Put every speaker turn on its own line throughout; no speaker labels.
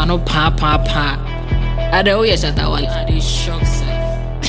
no pa. I don't know shut that one. I did shock self.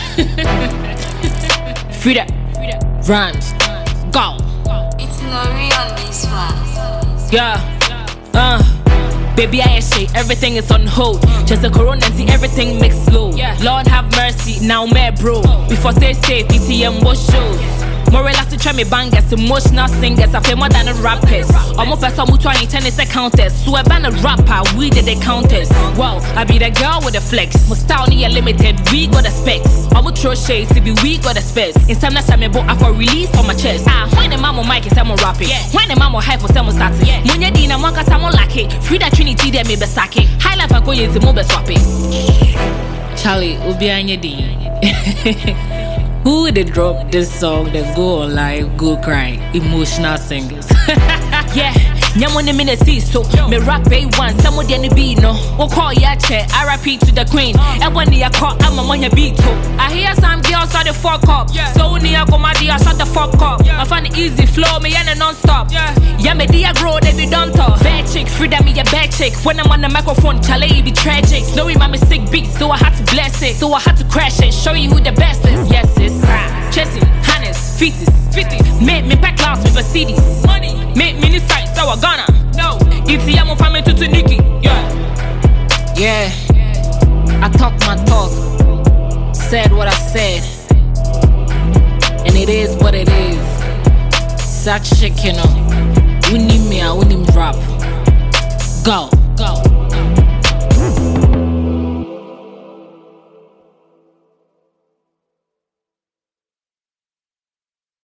Frida, rhymes, go.
It's Nori on this one.
Yeah, baby, I say everything is on hold. Just a corona and see everything mixed slow. Lord have mercy, now me bro. Before stay safe, ETM what shows. More relax to try me bangers, emotional singers. I feel more than a rappers. Almost person who trying tennis counters. So I ban a rapper, we did the counters. Wow, I be the girl with the flex. My style near limited, we got the specs. I'ma throw shades to be we got the specs. In time that time I for release on my chest. When the mama mic is someone rapping. When the mama hype for someone starting. Munya dina manka someone like it. Free that Trinity there me be sake. High life I go use the mobile swapping. Charlie, Ubi Anyedi. Who would drop this song, then go on live, go cry? Emotional singers. Yeah, nyamon the minute see so me rap A1, someone the beat no. We'll call ya chair, RIP to the queen. Everyone I call, I'm on your beat too. I hear some girls start the fuck up. So near comedy, I shut the fuck up. I find it easy flow, me and non-stop. Yeah, me dia grow, they be done talk. Bad chick, Frida me a bad chick. When I'm on the microphone, Charlie it be tragic. Snowy my sick beat, so I had to bless it. So I had to crash it, show you who the best is. Yes, it's Chessy, Hannes, Fetus. Make me pack clouds with Mercedes. Money, make mini sites, so I gonna. No, it's the ammo family to Nikki. Yeah, I talk my talk, said what I said, and it is what it is. Such shit, you know. We need me, I need rap. Go.